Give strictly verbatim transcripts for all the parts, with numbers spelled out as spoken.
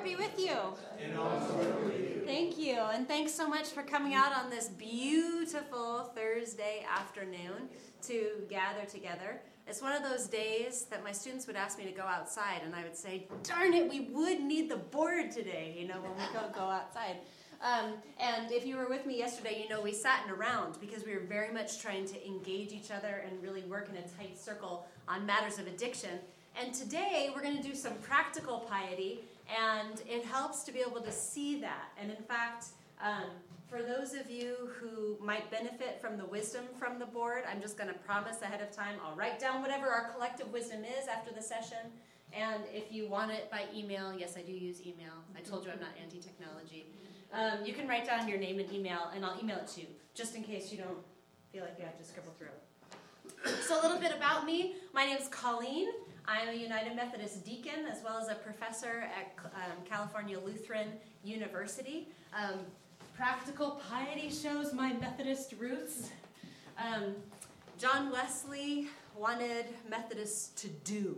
Lord be with you. And also with you. Thank you, and thanks so much for coming out on this beautiful Thursday afternoon to gather together. It's one of those days that my students would ask me to go outside, and I would say, darn it, we would need the board today, you know, when we don't go outside. Um, and if you were with me yesterday, you know we sat in a round because we were very much trying to engage each other and really work in a tight circle on matters of addiction. And today we're going to do some practical piety, and it helps to be able to see that. And in fact, um, for those of you who might benefit from the wisdom from the board, I'm just going to promise ahead of time I'll write down whatever our collective wisdom is after the session. And if you want it by email, yes, I do use email. I told you I'm not anti-technology. Um, you can write down your name and email, and I'll email it to you, just in case you don't feel like you have to scribble through it. So a little bit about me. My name is Colleen. I'm a United Methodist deacon, as well as a professor at um, California Lutheran University. Um, practical piety shows my Methodist roots. Um, John Wesley wanted Methodists to do.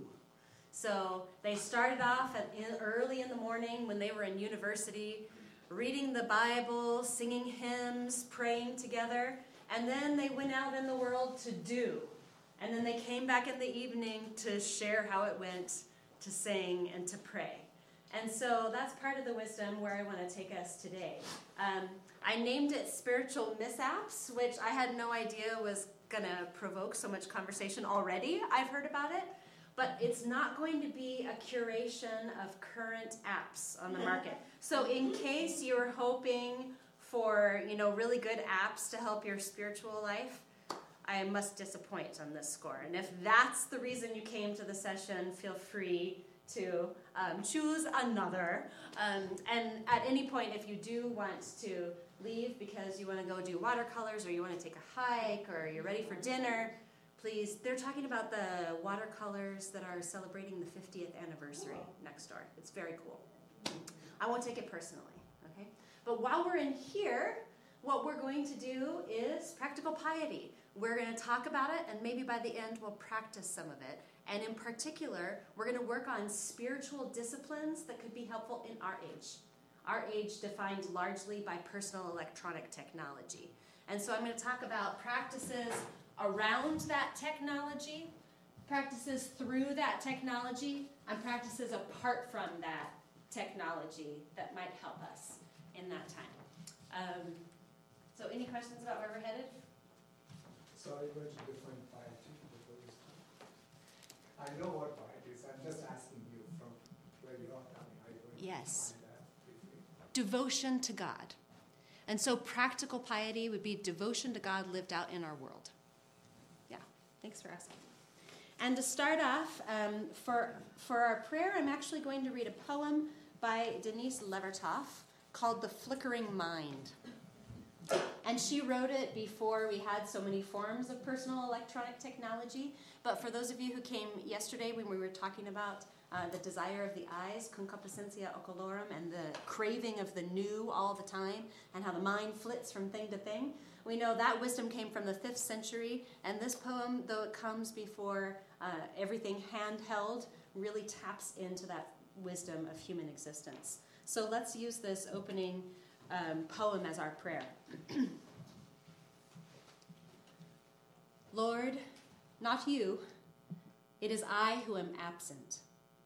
So they started off at in, early in the morning when they were in university, reading the Bible, singing hymns, praying together, and then they went out in the world to do. And then they came back in the evening to share how it went, to sing and to pray. And so that's part of the wisdom where I want to take us today. Um, I named it Spiritual Mishaps, which I had no idea was going to provoke so much conversation already. I've heard about it. But it's not going to be a curation of current apps on the market. So in case you're hoping for, you know, really good apps to help your spiritual life, I must disappoint on this score. And if that's the reason you came to the session, feel free to um, choose another. Um, and at any point, if you do want to leave because you want to go do watercolors or you want to take a hike or you're ready for dinner, please, they're talking about the watercolors that are celebrating the fiftieth anniversary next door. It's very cool. I won't take it personally, okay? But while we're in here, what we're going to do is practical piety. We're going to talk about it, and maybe by the end we'll practice some of it. And in particular, we're going to work on spiritual disciplines that could be helpful in our age. Our age defined largely by personal electronic technology. And so I'm going to talk about practices around that technology, practices through that technology, and practices apart from that technology that might help us in that time. Um, so any questions about where we're headed? So are you going to define piety? I know what piety is. I'm just asking you from where you are coming. Are you going yes. to define that briefly? Devotion to God. And so practical piety would be devotion to God lived out in our world. Yeah, thanks for asking. And to start off, um, for, for our prayer, I'm actually going to read a poem by Denise Levertov called The Flickering Mind. And she wrote it before we had so many forms of personal electronic technology. But for those of you who came yesterday when we were talking about uh, the desire of the eyes, concupiscencia ocularum, and the craving of the new all the time, and how the mind flits from thing to thing, we know that wisdom came from the fifth century. And this poem, though it comes before uh, everything handheld, really taps into that wisdom of human existence. So let's use this opening um, poem as our prayer. Lord, not you, it is I who am absent.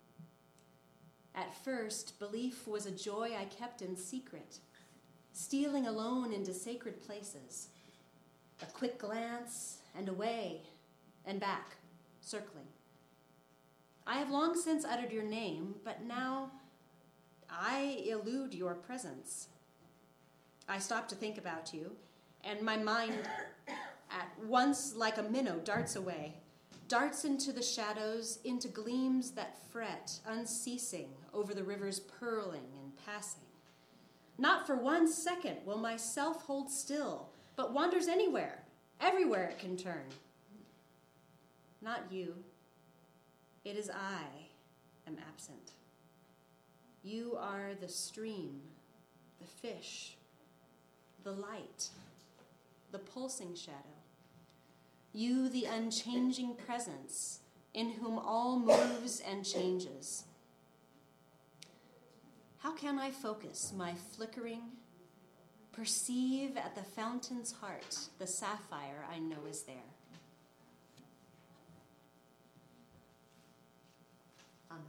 At first, belief was a joy I kept in secret, stealing alone into sacred places. A quick glance, and away, and back, circling. I have long since uttered your name, but now I elude your presence. I stop to think about you, and my mind at once like a minnow darts away, darts into the shadows, into gleams that fret, unceasing, over the river's purling and passing. Not for one second will my self hold still, but wanders anywhere, everywhere it can turn. Not you, it is I am absent. You are the stream, the fish, the light, the pulsing shadow. You, the unchanging presence, in whom all moves and changes. How can I focus my flickering, perceive at the fountain's heart the sapphire I know is there? Amen.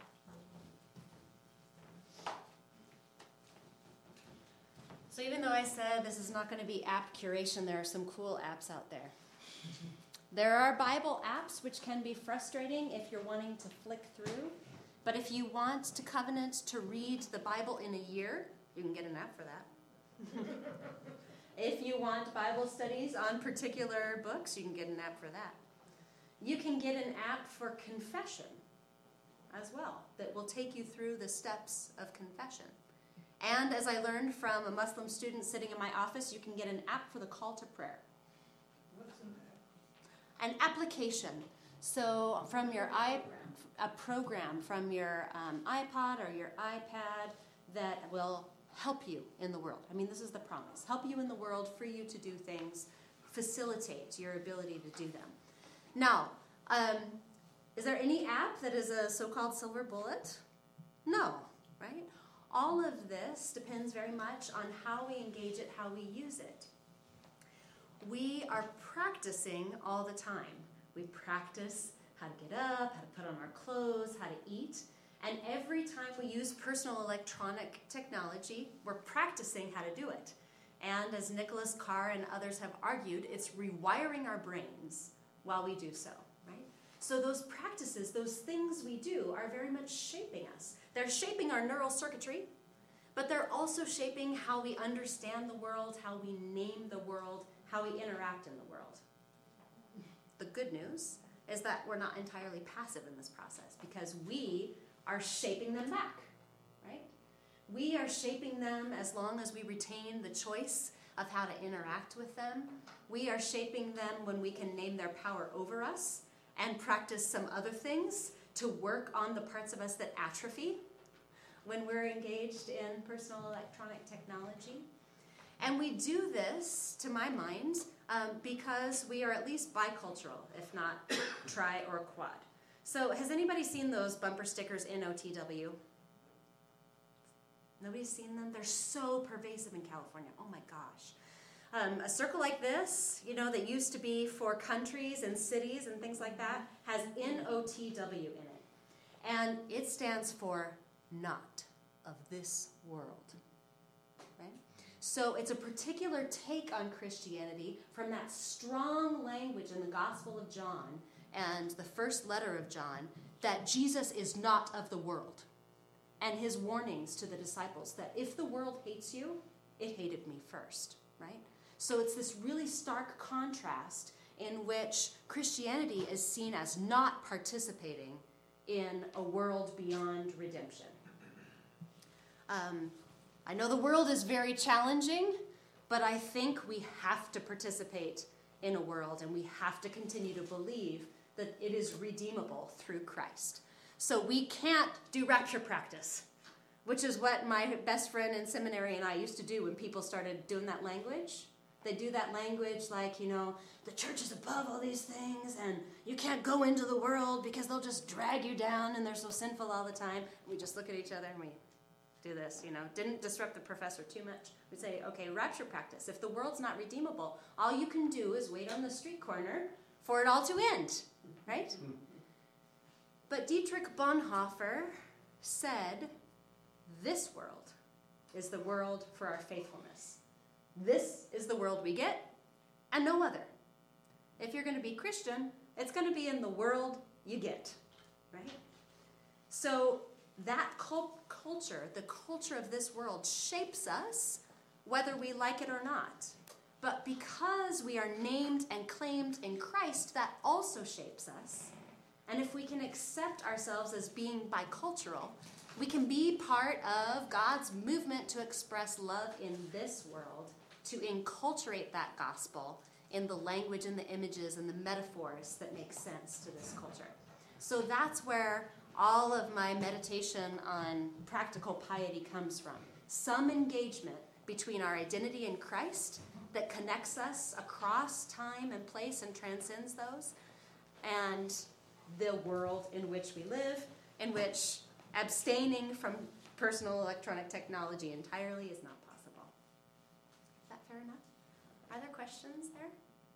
So even though I said this is not going to be app curation, there are some cool apps out there. There are Bible apps which can be frustrating if you're wanting to flick through. But if you want to covenant to read the Bible in a year, you can get an app for that. If you want Bible studies on particular books, you can get an app for that. You can get an app for confession as well that will take you through the steps of confession. And as I learned from a Muslim student sitting in my office, you can get an app for the call to prayer. What's an app? An application. So from your i a program from your um, iPod or your iPad that will help you in the world. I mean, this is the promise. Help you in the world, free you to do things, facilitate your ability to do them. Now, um, is there any app that is a so-called silver bullet? No, right? All of this depends very much on how we engage it, how we use it. We are practicing all the time. We practice how to get up, how to put on our clothes, how to eat. And every time we use personal electronic technology, we're practicing how to do it. And as Nicholas Carr and others have argued, it's rewiring our brains while we do so, right? So those practices, those things we do are very much shaping us. They're shaping our neural circuitry, but they're also shaping how we understand the world, how we name the world, how we interact in the world. The good news is that we're not entirely passive in this process because we are shaping them back, right? We are shaping them as long as we retain the choice of how to interact with them. We are shaping them when we can name their power over us and practice some other things to work on the parts of us that atrophy when we're engaged in personal electronic technology. And we do this, to my mind, um, because we are at least bicultural, if not tri or quad. So has anybody seen those bumper stickers in O T W? Nobody's seen them? They're so pervasive in California. Oh my gosh. Um, a circle like this, you know, that used to be for countries and cities and things like that, has N O T W in it. And it stands for not of this world. Right? So it's a particular take on Christianity from that strong language in the Gospel of John and the first letter of John, that Jesus is not of the world. And his warnings to the disciples that if the world hates you, it hated me first, right? So it's this really stark contrast in which Christianity is seen as not participating in a world beyond redemption. Um, I know the world is very challenging, but I think we have to participate in a world, and we have to continue to believe that it is redeemable through Christ. So we can't do rapture practice, which is what my best friend in seminary and I used to do when people started doing that language. They do that language like, you know, the church is above all these things, and you can't go into the world because they'll just drag you down, and they're so sinful all the time. We just look at each other and we do this, you know. Didn't disrupt the professor too much. We say, okay, rapture practice. If the world's not redeemable, all you can do is wait on the street corner for it all to end, right? Mm-hmm. But Dietrich Bonhoeffer said, this world is the world for our faithfulness. This is the world we get, and no other. If you're going to be Christian, it's going to be in the world you get, right? So that cult- culture, the culture of this world, shapes us whether we like it or not. But because we are named and claimed in Christ, that also shapes us. And if we can accept ourselves as being bicultural, we can be part of God's movement to express love in this world, to enculturate that gospel in the language and the images and the metaphors that make sense to this culture. So that's where all of my meditation on practical piety comes from. Some engagement between our identity in Christ that connects us across time and place and transcends those, and the world in which we live, in which abstaining from personal electronic technology entirely is not possible. Is that fair enough? Are there questions there?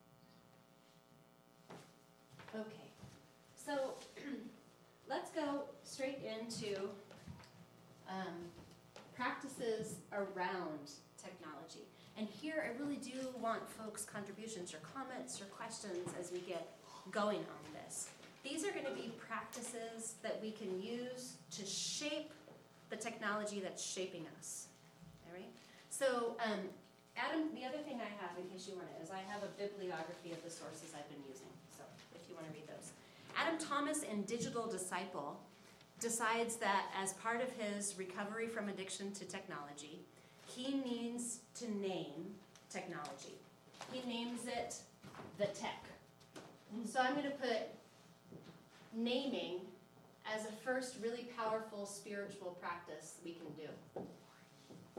Okay, so let's go straight into um, practices around technology. And here I really do want folks' contributions or comments or questions as we get going on this. These are going to be practices that we can use to shape the technology that's shaping us. All right? So, um, Adam, the other thing I have, in case you want it, is I have a bibliography of the sources I've been using. So, if you want to read those. Adam Thomas in Digital Disciple decides that as part of his recovery from addiction to technology, he needs to name technology. He names it the tech. So I'm going to put naming as a first really powerful spiritual practice we can do.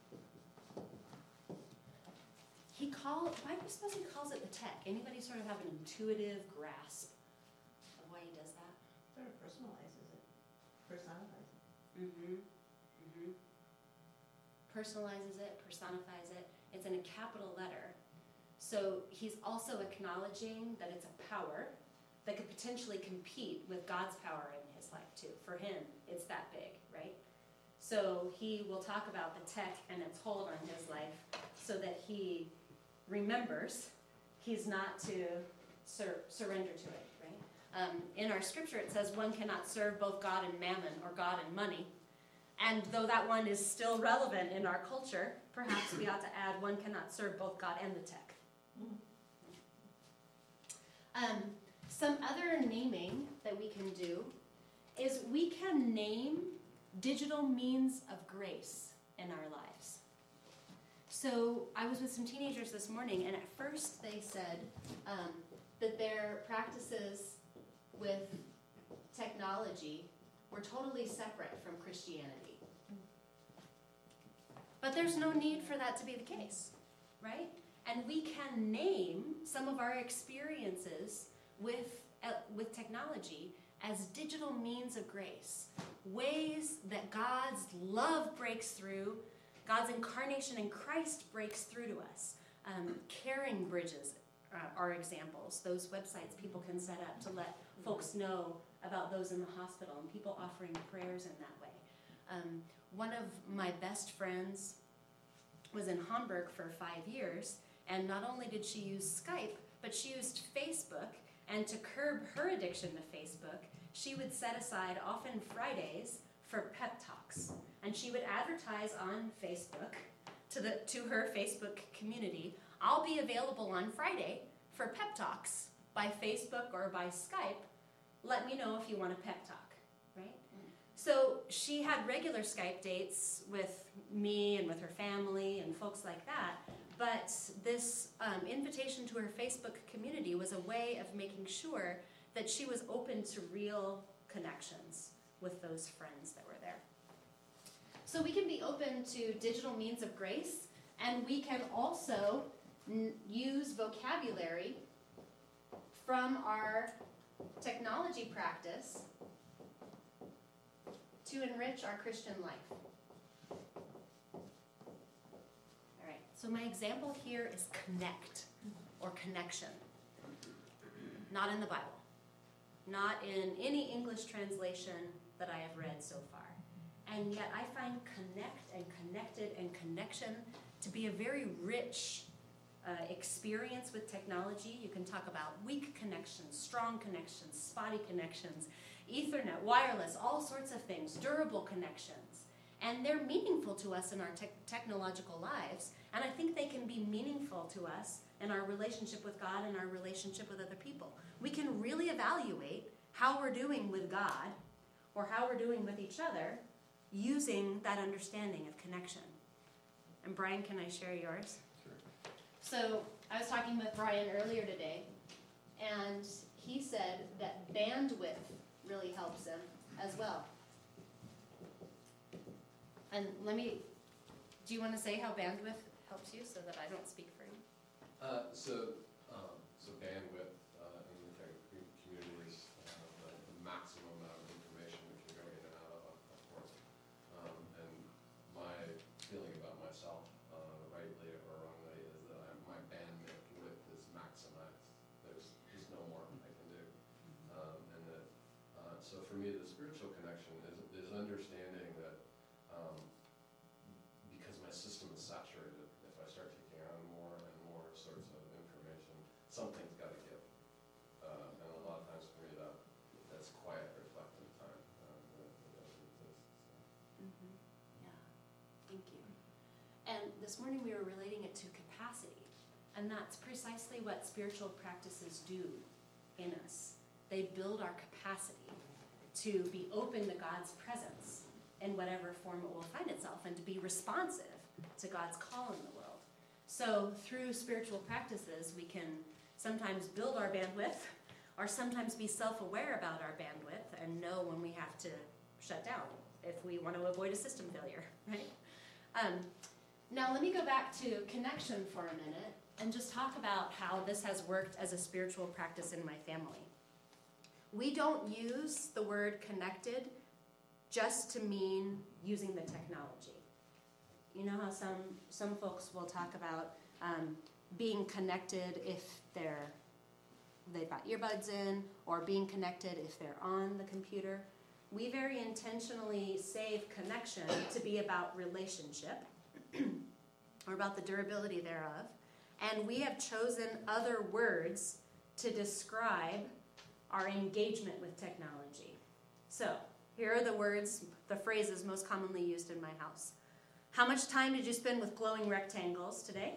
He call, why do you suppose he calls it the tech? Anybody sort of have an intuitive grasp of why he does that? Sort of personalizes it, personifies it. Mm-hmm. Mm-hmm. Personalizes it, personifies it. It's in a capital letter. So he's also acknowledging that it's a power that could potentially compete with God's power in his life too. For him, it's that big, right? So he will talk about the tech and its hold on his life so that he remembers he's not to sur- surrender to it, right? Um, in our scripture it says one cannot serve both God and mammon or God and money. And though that one is still relevant in our culture, perhaps we ought to add one cannot serve both God and the tech. Um, some other naming that we can do is we can name digital means of grace in our lives. So I was with some teenagers this morning, and at first they said um, that their practices with technology were totally separate from Christianity. But there's no need for that to be the case, right? And we can name some of our experiences with, uh, with technology as digital means of grace, ways that God's love breaks through, God's incarnation in Christ breaks through to us. Um, caring bridges uh, are examples, those websites people can set up to let folks know about those in the hospital and people offering prayers in that way. Um, one of my best friends was in Hamburg for five years, and not only did she use Skype, but she used Facebook, and to curb her addiction to Facebook, she would set aside often Fridays for pep talks. And she would advertise on Facebook to the to her Facebook community, I'll be available on Friday for pep talks by Facebook or by Skype. Let me know if you want a pep talk, right? So she had regular Skype dates with me and with her family and folks like that, but this um, invitation to her Facebook community was a way of making sure that she was open to real connections with those friends that were there. So we can be open to digital means of grace, and we can also n- use vocabulary from our technology practice to enrich our Christian life. All right, so my example here is connect or connection. Not in the Bible. Not in any English translation that I have read so far. And yet I find connect and connected and connection to be a very rich uh, experience with technology. You can talk about weak connections, strong connections, spotty connections, Ethernet, wireless, all sorts of things, durable connections. And they're meaningful to us in our te- technological lives. And I think they can be meaningful to us in our relationship with God and our relationship with other people. We can really evaluate how we're doing with God or how we're doing with each other using that understanding of connection. And Brian, can I share yours? Sure. So I was talking with Brian earlier today, and he said that bandwidth really helps him as well. And let me, do you want to say how bandwidth helps you so that I don't speak for you? Uh, so, um, so bandwidth uh, in the tech community is uh, the, the maximum amount of information that can go in and out of a, a port. Um, me, the spiritual connection is, is understanding that um, because my system is saturated, if I start taking on more and more sorts of information, something's got to give. Uh, and a lot of times for me, that that's quiet, reflective time um, that, that doesn't exist. So. Mm-hmm. Yeah, thank you. And this morning we were relating it to capacity, and that's precisely what spiritual practices do in us. They build our capacity to be open to God's presence in whatever form it will find itself, and to be responsive to God's call in the world. So through spiritual practices, we can sometimes build our bandwidth, or sometimes be self-aware about our bandwidth and know when we have to shut down if we want to avoid a system failure, right? Um, now let me go back to connection for a minute and just talk about how this has worked as a spiritual practice in my family. We don't use the word connected just to mean using the technology. You know how some, some folks will talk about um, being connected if they're, they've got earbuds in, or being connected if they're on the computer. We very intentionally save connection to be about relationship, or about the durability thereof. And we have chosen other words to describe our engagement with technology. So, here are the words, the phrases most commonly used in my house. How much time did you spend with glowing rectangles today?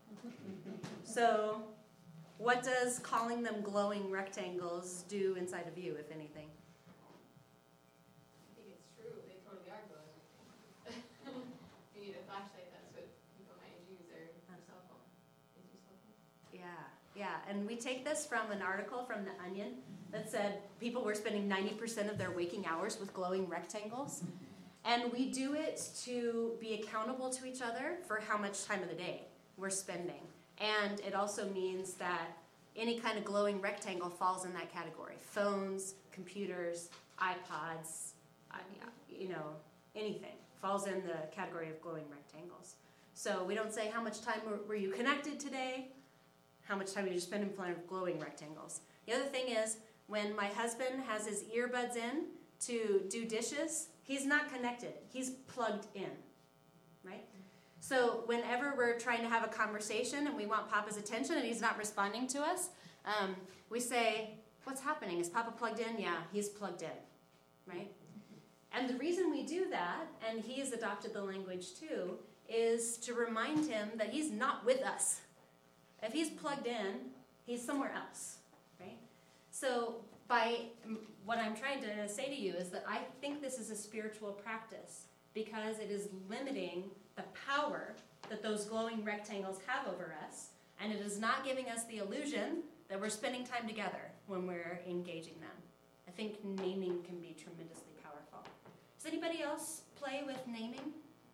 So, what does calling them glowing rectangles do inside of you, if anything? I think it's true, they totally are glowing. You need a flashlight, that's what people might use, or your cell phone. Use your cell phone. Yeah, yeah, and we take this from an article from The Onion that said people were spending ninety percent of their waking hours with glowing rectangles. And we do it to be accountable to each other for how much time of the day we're spending. And it also means that any kind of glowing rectangle falls in that category. Phones, computers, iPods, uh, you know, anything falls in the category of glowing rectangles. So we don't say how much time were, were you connected today, how much time did you spend in front of glowing rectangles. The other thing is, when my husband has his earbuds in to do dishes, he's not connected, he's plugged in, right? So whenever we're trying to have a conversation and we want Papa's attention and he's not responding to us, um, we say, what's happening? Is Papa plugged in? Yeah, he's plugged in, right? And the reason we do that, and he has adopted the language too, is to remind him that he's not with us. If he's plugged in, he's somewhere else, right? So by what I'm trying to say to you is that I think this is a spiritual practice because it is limiting the power that those glowing rectangles have over us, and it is not giving us the illusion that we're spending time together when we're engaging them. I think naming can be tremendously powerful. Does anybody else play with naming?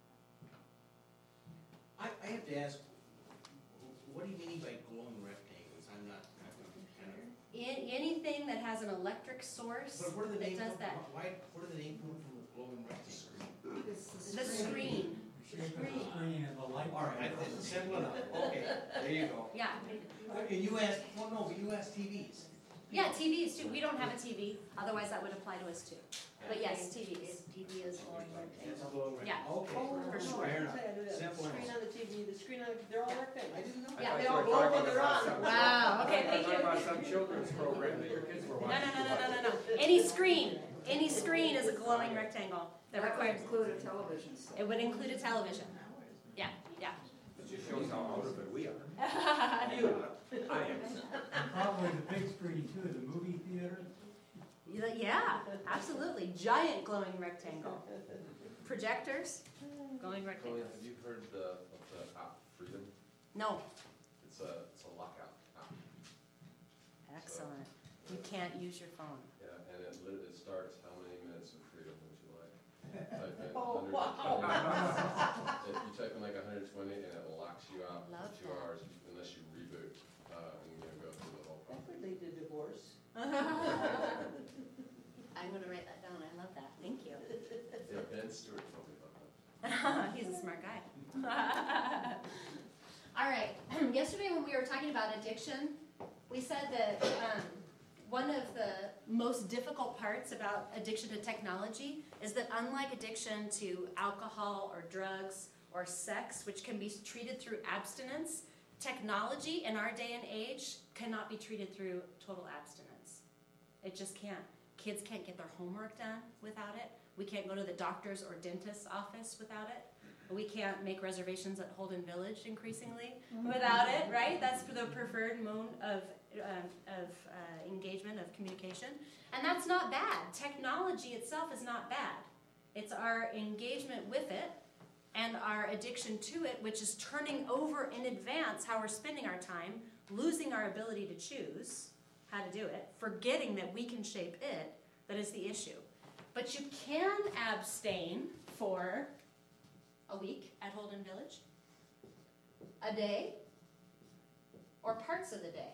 I, I have to ask, what do you mean by glowing rectangles? I'm not, I'm kind of. In, anything that has an electric source But where do the that name does come that. from? Why, where do the name come from with glowing rectangles? The screen. Shape of the screen and the light. All right, it's simple enough. Okay, there you go. Yeah. And you asked, well, no, but you asked T Vs. Yeah, T Vs too. We don't have a T V, otherwise that would apply to us too. But yes, T Vs. T V is glowing It's rectangle. a glowing Yeah. rectangle. Okay. Oh, For no, sure. Fair I enough. said it is. Simple The screen enough. on the T V, the screen on, they're all I rectangles. didn't know. Yeah, They all glow when they're on. Wow, okay, thank you. about some children's program that your kids were No, watching. no, no, no, no, no, no. Any screen, any screen is a glowing rectangle that That would requires, include a television set. it would include a television. Yeah, yeah. It just shows how out of it we are. You. I am. Probably the big screen too, the movie theater. Yeah, absolutely. Giant glowing rectangle. Projectors, glowing Colleen, rectangles. have you heard the, of the app Freedom? No, It's a, it's a lockout app. excellent. You can't use your phone. Yeah, and it lit, it starts, how many minutes of freedom would you like? Type in Oh, one hundred twenty. wow. If you type in like one hundred twenty and it locks you out Love for two that. hours unless you reboot, uh, and you know, go through the whole That process. could lead to divorce. I'm gonna write that down. I love that. Thank you. Yeah, Ben Stewart told me about that. He's a smart guy. All right. Yesterday when we were talking about addiction, we said that um, one of the most difficult parts about addiction to technology is that unlike addiction to alcohol or drugs or sex, which can be treated through abstinence, technology in our day and age cannot be treated through total abstinence. It just can't. Kids can't get their homework done without it. We can't go to the doctor's or dentist's office without it. We can't make reservations at Holden Village increasingly without it, right? That's the preferred mode of, uh, of uh, engagement, of communication. And that's not bad. Technology itself is not bad. It's our engagement with it and our addiction to it, which is turning over in advance how we're spending our time, losing our ability to choose how to do it, forgetting that we can shape it, that is the issue. But you can abstain for a week at Holden Village, a day, or parts of the day.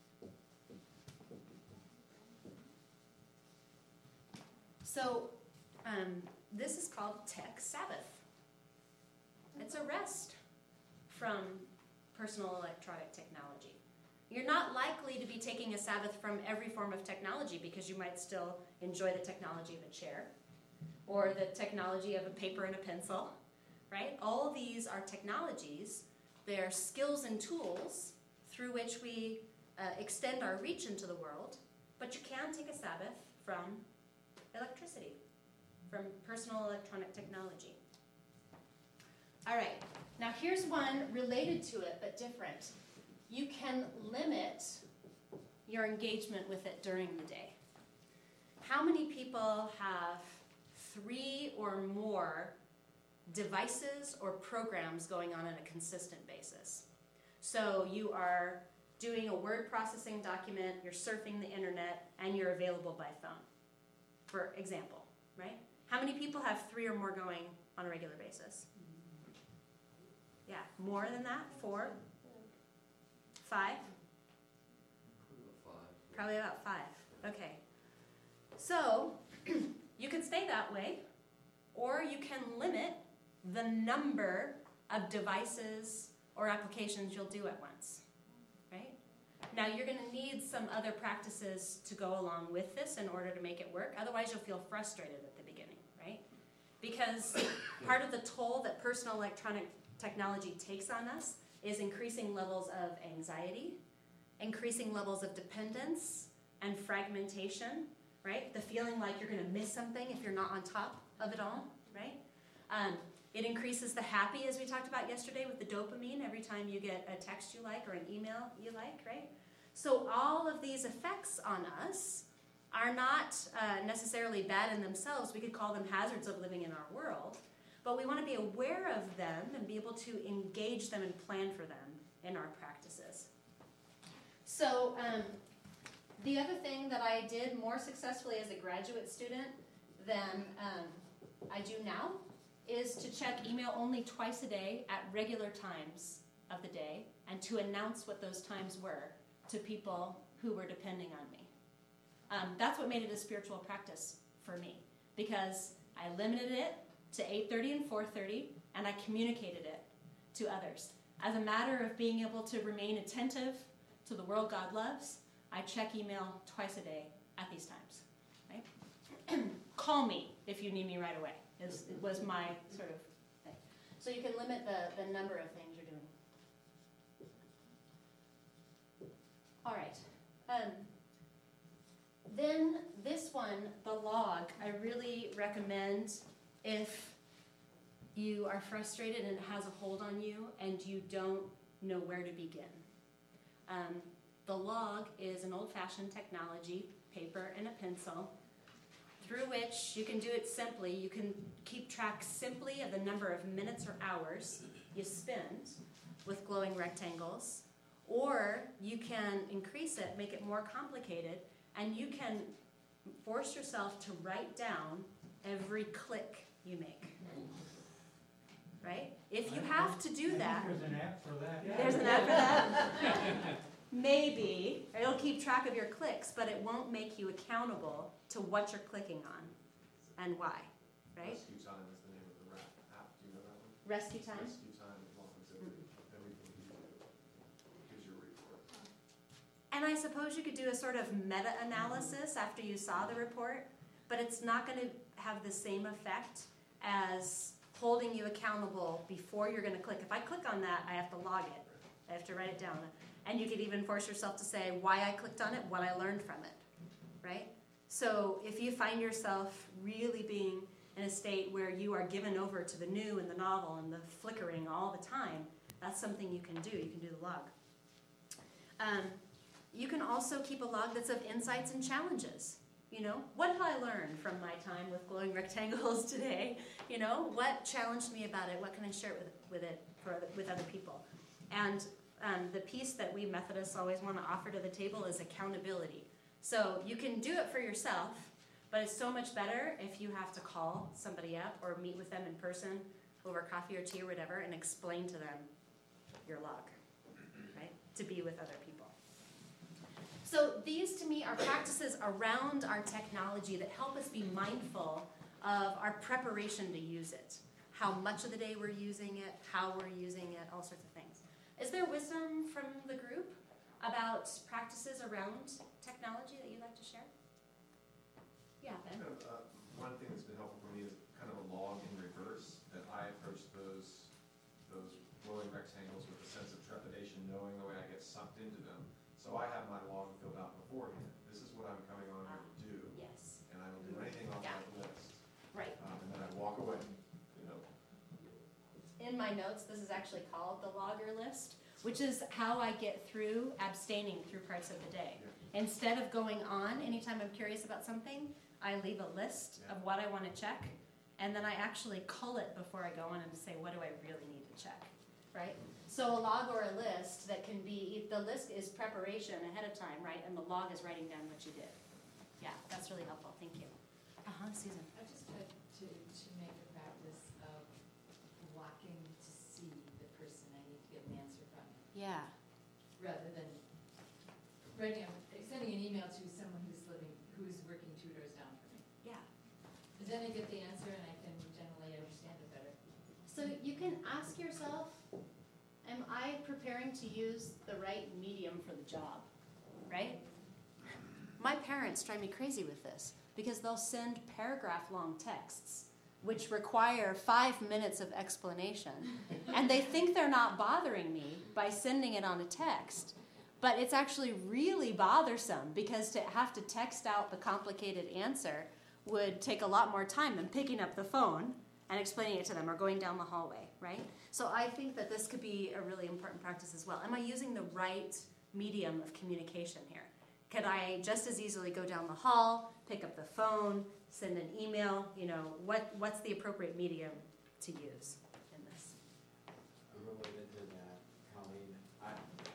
So um, this is called Tech Sabbath. It's a rest from personal electronic technology. You're not likely to be taking a Sabbath from every form of technology because you might still enjoy the technology of a chair or the technology of a paper and a pencil, right? All of these are technologies. They're skills and tools through which we uh, extend our reach into the world, but you can take a Sabbath from electricity, from personal electronic technology. All right, now here's one related to it but different. You can limit your engagement with it during the day. How many people have three or more devices or programs going on on a consistent basis? So you are doing a word processing document, you're surfing the internet, and you're available by phone, for example, right? How many people have three or more going on a regular basis? Yeah, more than that? Four? Five? Probably about five. Okay. So, you can stay that way, or you can limit the number of devices or applications you'll do at once, right? Now, you're going to need some other practices to go along with this in order to make it work. Otherwise, you'll feel frustrated at the beginning, right? Because part of the toll that personal electronic technology takes on us is increasing levels of anxiety, increasing levels of dependence and fragmentation, right? The feeling like you're going to miss something if you're not on top of it all, right? Um, it increases the happy, as we talked about yesterday, with the dopamine every time you get a text you like or an email you like, right? So all of these effects on us are not uh, necessarily bad in themselves. We could call them hazards of living in our world. But we want to be aware of them and be able to engage them and plan for them in our practices. So um, the other thing that I did more successfully as a graduate student than um, I do now is to check email only twice a day at regular times of the day and to announce what those times were to people who were depending on me. Um, that's what made it a spiritual practice for me because I limited it to eight thirty and four thirty, and I communicated it to others. As a matter of being able to remain attentive to the world God loves, I check email twice a day at these times. Right? Call me if you need me right away, is, was my sort of thing. So you can limit the, the number of things you're doing. All right. Um, then this one, the log, I really recommend if you are frustrated and it has a hold on you and you don't know where to begin. Um, the log is an old-fashioned technology, paper and a pencil, through which you can do it simply. You can keep track simply of the number of minutes or hours you spend with glowing rectangles, or you can increase it, make it more complicated, and you can force yourself to write down every click you make. Right? If you have to do that, There's an app for that. there's an app for that. Maybe it'll keep track of your clicks, but it won't make you accountable to what you're clicking on and why. Right? Rescue Time is the name of the rap app. Do you know that one? Rescue time. Rescue Time, as long as every, everything you do gives you a report. And I suppose you could do a sort of meta-analysis after you saw the report, but it's not going to have the same effect as holding you accountable before you're going to click. If I click on that, I have to log it. I have to write it down. And you could even force yourself to say why I clicked on it, what I learned from it, right? So if you find yourself really being in a state where you are given over to the new and the novel and the flickering all the time, that's something you can do. You can do the log. Um, you can also keep a log that's of insights and challenges. You know, what did I learn from my time with glowing rectangles today? You know, what challenged me about it? What can I share with, with it for other, with other people? And um, the piece that we Methodists always want to offer to the table is accountability. So you can do it for yourself, but it's so much better if you have to call somebody up or meet with them in person over coffee or tea or whatever and explain to them your log, right? To be with other people. So these to me are practices around our technology that help us be mindful of our preparation to use it. How much of the day we're using it, how we're using it, all sorts of things. Is there wisdom from the group about practices around technology that you'd like to share? Yeah, Ben? Kind of, uh, one thing that's been helpful for me is kind of a log in reverse, that I approach those those glowing rectangles with a sense of trepidation, knowing the way I get sucked into them. So I have my log filled out beforehand. This is what I'm coming on here to do, Yes. and I don't do anything off Yeah. that list. Right. Um, and then I walk away, you know. In my notes, this is actually called the logger list, which is how I get through abstaining through parts of the day. Instead of going on anytime I'm curious about something, I leave a list of what I want to check, and then I actually cull it before I go on and say, what do I really need to check, right? So a log or a list that can be, the list is preparation ahead of time, right? And the log is writing down what you did. Yeah, that's really helpful. Thank you. Uh-huh, Susan. I just tried to, to make a practice of walking to see the person I need to get an answer from, Yeah. rather than writing, a- sending an email to someone who's living, who's working two doors down from me. Yeah. Because then I get the answer and I can generally understand it better. So you can ask yourself, am I preparing to use the right medium for the job, right? My parents drive me crazy with this because they'll send paragraph-long texts which require five minutes of explanation. And they think they're not bothering me by sending it on a text. But it's actually really bothersome because to have to text out the complicated answer would take a lot more time than picking up the phone and explaining it to them or going down the hallway, right? So I think that this could be a really important practice as well. Am I using the right medium of communication here? Could I just as easily go down the hall, pick up the phone, send an email? You know, what what's the appropriate medium to use in this? Related to that, Colleen, I,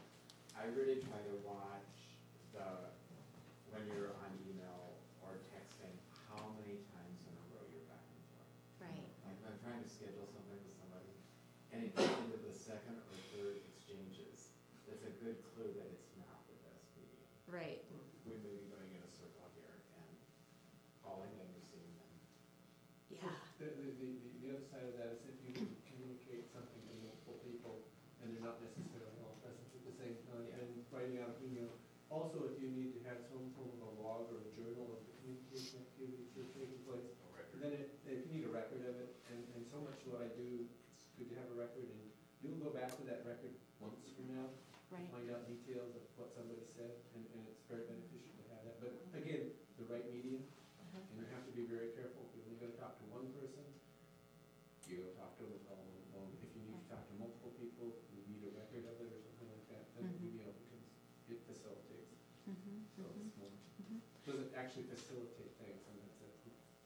I really try to watch the, when you're on email or texting, how many times in a row you're back and forth. Right. Like if I'm trying to schedule something with somebody, and it gets into the second or third exchanges, that's a good clue that it's not the best medium. Right. We may be going in a circle here and calling and receiving them. Yeah. The, the, the, the other side of that is if you communicate something to multiple people and they're not necessarily all present at the same time, Yeah. then writing out an email. Also, if you need to have some form of a log or a journal of the communication activities that are taking place, then it, if you need a record of it, and, and so much what I do, it's good to have a record, and you'll go back to that record months from now, Right. find out details of what somebody said, and, and it's very beneficial to have that. But again, the right medium, Uh-huh. and you have to be very careful. If you're only going to talk to one person, you go talk to them all alone. If you need to talk to multiple people, you need a record of it or something like that, then Mhm. email becomes, it facilitates. Mm-hmm. So it's more, Mhm. doesn't actually facilitate things, and that's it.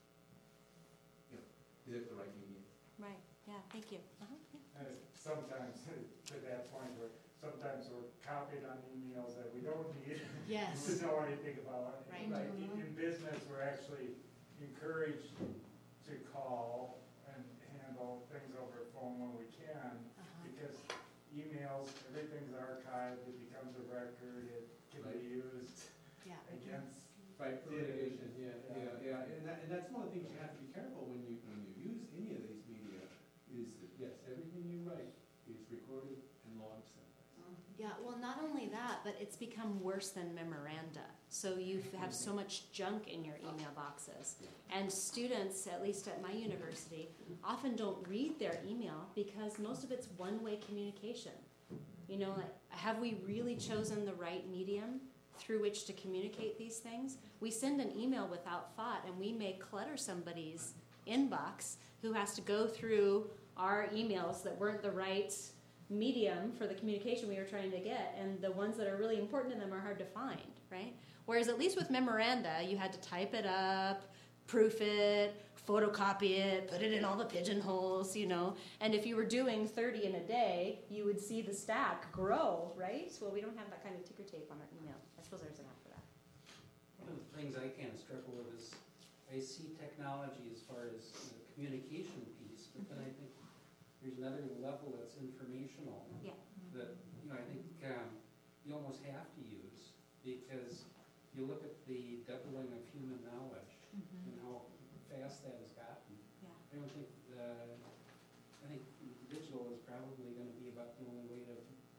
You know, is it the right medium? Right. Yeah. Thank you. Uh-huh. Yeah. And sometimes, to that point, where sometimes we're copied on emails that we don't need Yes. to know anything about. Right. Like in in business, we're actually encouraged to call and handle things over the phone when we can, Uh-huh. because emails, everything's archived, it becomes a record, it can Right. be used Yeah. against. Right, for litigation, yeah, Yeah. yeah, yeah, and that, and that's one of the things you have to be careful when you, when you use any of these media, is that, yes, everything you write is recorded and logged someplace. Yeah, well, not only that, but it's become worse than memoranda. So you have so much junk in your email boxes. And students, at least at my university, often don't read their email because most of it's one-way communication. You know, like, have we really chosen the right medium through which to communicate these things? We send an email without thought, and we may clutter somebody's inbox who has to go through our emails that weren't the right medium for the communication we were trying to get, and the ones that are really important to them are hard to find, right? Whereas at least with memoranda, you had to type it up, proof it, photocopy it, put it in all the pigeonholes, you know. And if you were doing thirty in a day, you would see the stack grow, right? Well, we don't have that kind of ticker tape on our email. I suppose there's an app for that. One of the things I kind of struggle with is I see technology as far as the communication piece, but then I think there's another level that's informational. Yeah. That, you know, I think um, you almost have to use, because you look at the doubling of human knowledge Mm-hmm. and how fast that has gotten. Yeah. I don't think, the, I think digital is probably going to be about the only way to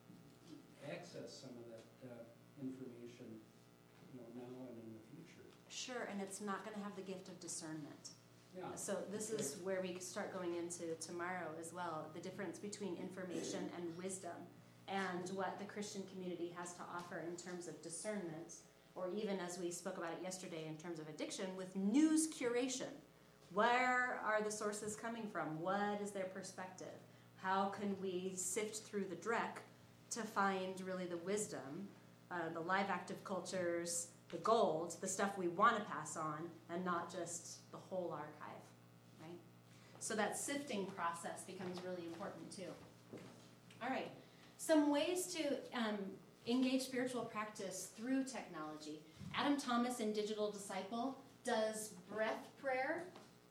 access some of that uh, information, you know, now and in the future. Sure, and it's not going to have the gift of discernment. Yeah. So this is where we start going into tomorrow as well, the difference between information and wisdom, and what the Christian community has to offer in terms of discernment, or even as we spoke about it yesterday in terms of addiction, with news curation. Where are the sources coming from? What is their perspective? How can we sift through the dreck to find really the wisdom, uh, the live active cultures, the gold, the stuff we want to pass on, and not just the whole archive, right? So that sifting process becomes really important too. All right, some ways to um, engage spiritual practice through technology. Adam Thomas in Digital Disciple does breath prayer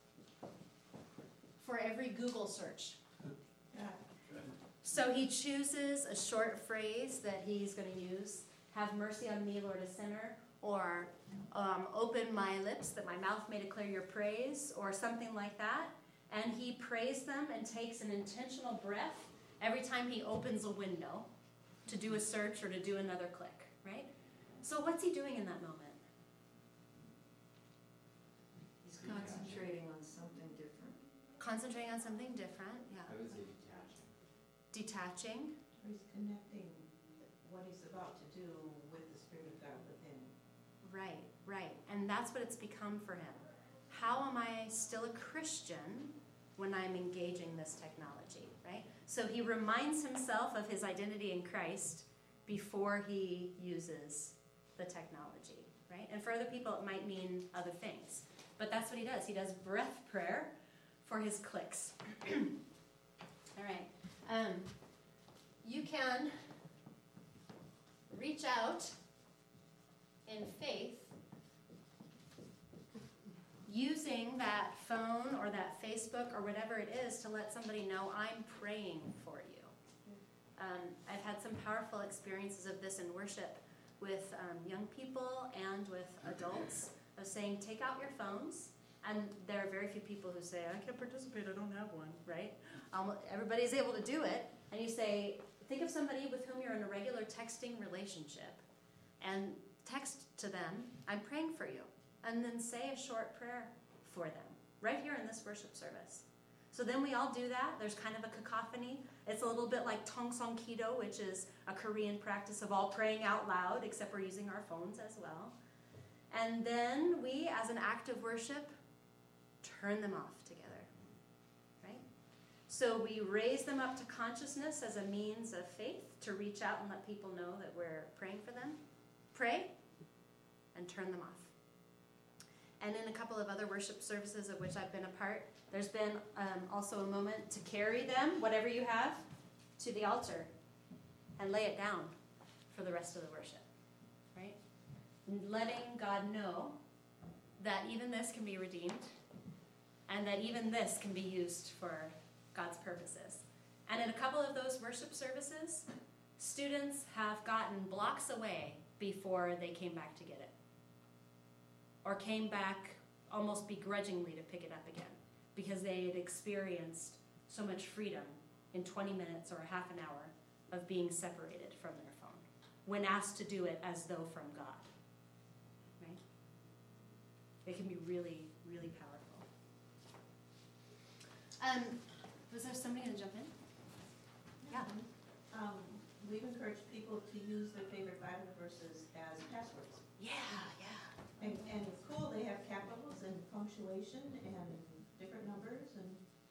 for every Google search. So he chooses a short phrase that he's going to use, have mercy on me, Lord, a sinner, or um, open my lips that my mouth may declare your praise, or something like that. And he prays them and takes an intentional breath every time he opens a window to do a search or to do another click, right? So what's he doing in that moment? He's concentrating on something different. Concentrating on something different, yeah. I would say detaching. Detaching. He's connecting what he's about to do with the Spirit of God within. Right, right. And that's what it's become for him. How am I still a Christian when I'm engaging this technology, right? So he reminds himself of his identity in Christ before he uses the technology, right? And for other people, it might mean other things. But that's what he does. He does breath prayer for his clicks. All right. Um, you can reach out in faith using that phone or that Facebook or whatever it is to let somebody know I'm praying for you. Um, I've had some powerful experiences of this in worship with um, young people and with adults of saying, take out your phones. And there are very few people who say, I can't participate, I don't have one, right? Um, everybody's able to do it. And you say, think of somebody with whom you're in a regular texting relationship and text to them, I'm praying for you. And then say a short prayer for them, right here in this worship service. So then we all do that. There's kind of a cacophony. It's a little bit like Tongsong Kido, which is a Korean practice of all praying out loud, except we're using our phones as well. And then we, as an act of worship, turn them off together, right? So we raise them up to consciousness as a means of faith to reach out and let people know that we're praying for them. Pray and turn them off. And in a couple of other worship services of which I've been a part, there's been um, also a moment to carry them, whatever you have, to the altar and lay it down for the rest of the worship, right? Letting God know that even this can be redeemed and that even this can be used for God's purposes. And in a couple of those worship services, students have gotten blocks away before they came back to get it, or came back almost begrudgingly to pick it up again because they had experienced so much freedom in twenty minutes or half an hour of being separated from their phone. when asked to do it as though from God. Right? It can be really, really powerful. Um, was there somebody going to jump in? Yeah. Um, we've encouraged people to use their favorite Bible verses as passwords. Yeah, yeah. And, and it's cool, they have capitals and punctuation and different numbers and.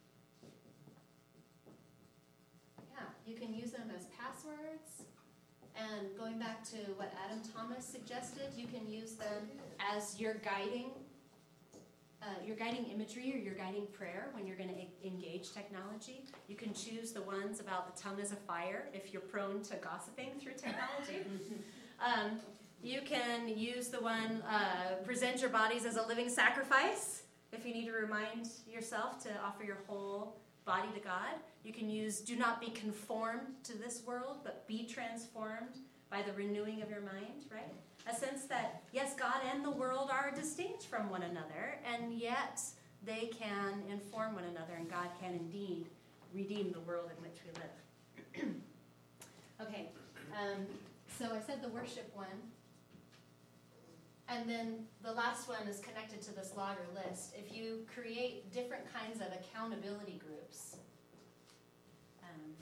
Yeah, you can use them as passwords. And going back to what Adam Thomas suggested, you can use them as your guiding, uh, your guiding imagery or your guiding prayer when you're going to engage technology. You can choose the ones about the tongue as a fire if you're prone to gossiping through technology. um, you can use the one, uh, present your bodies as a living sacrifice if you need to remind yourself to offer your whole body to God. You can use do not be conformed to this world, but be transformed by the renewing of your mind, right? A sense that, yes, God and the world are distinct from one another, and yet they can inform one another, and God can indeed redeem the world in which we live. Okay, um, so I said the worship one. And then the last one is connected to this logger list. If you create different kinds of accountability groups, um,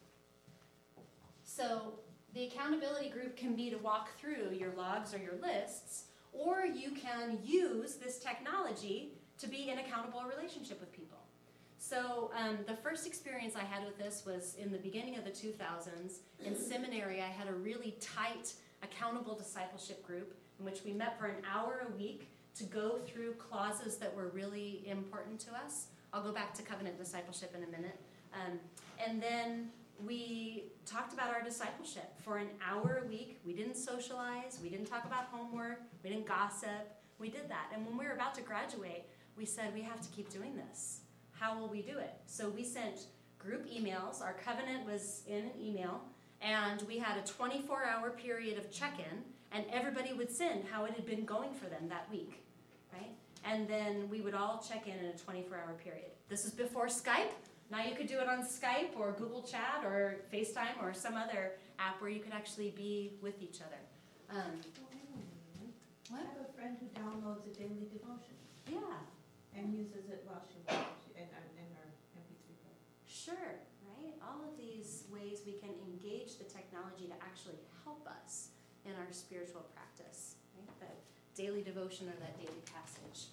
so the accountability group can be to walk through your logs or your lists, or you can use this technology to be in accountable relationship with people. So um, the first experience I had with this was in the beginning of the two thousands. In seminary, I had a really tight accountable discipleship group in which we met for an hour a week to go through clauses that were really important to us. I'll go back to covenant discipleship in a minute. Um, and then we talked about our discipleship for an hour a week. We didn't socialize. We didn't talk about homework. We didn't gossip. We did that. And when we were about to graduate, we said, we have to keep doing this. How will we do it? So we sent group emails. Our covenant was in an email. And we had a twenty-four hour period of check-in. And everybody would send how it had been going for them that week, right? And then we would all check in in a twenty-four hour period. This is before Skype. Now you could do it on Skype or Google Chat or FaceTime or some other app where you could actually be with each other. Um, I have a friend who downloads a daily devotion yeah, and uses it while she watches in, in her M P three player. sure, right? All of these ways we can engage the technology to actually help us in our spiritual practice, right? That daily devotion or that daily passage.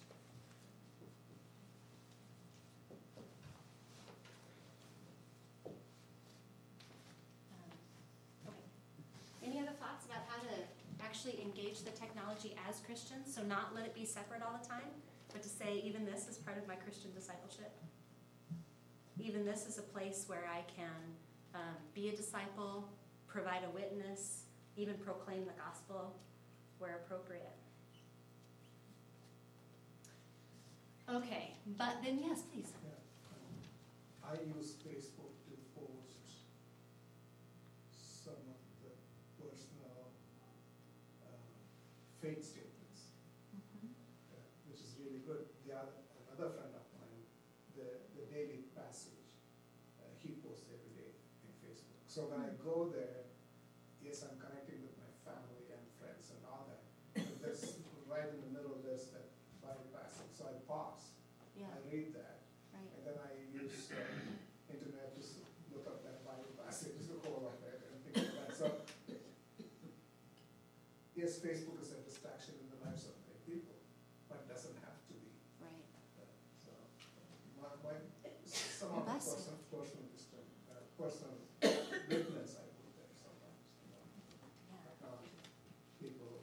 Um, okay. Any other thoughts about how to actually engage the technology as Christians? So not let it be separate all the time, but to say even this is part of my Christian discipleship. Even this is a place where I can um, be a disciple, provide a witness, even proclaim the gospel where appropriate. Okay, but then yes, please. Yeah. I use Facebook to post some of the personal uh, faith statements, Mm-hmm. uh, which is really good. The other, another friend of mine, the, the daily passage, uh, he posts every day in Facebook. So when I go there, yes, I'm connecting with my family and friends and all that. But there's right in the middle, there's that Bible passage. So I pause, Yeah, I read that, right. and then I use uh, internet to s- look up that Bible passage, the whole of it, and things like that. So, yes, Facebook is a distraction in the lives of many people, but it doesn't have to be. Right. Uh, So, my, my, some of the Bless you. personal, personal, discern, uh, personal witness I put there sometimes, you know. Yeah, Uh, people.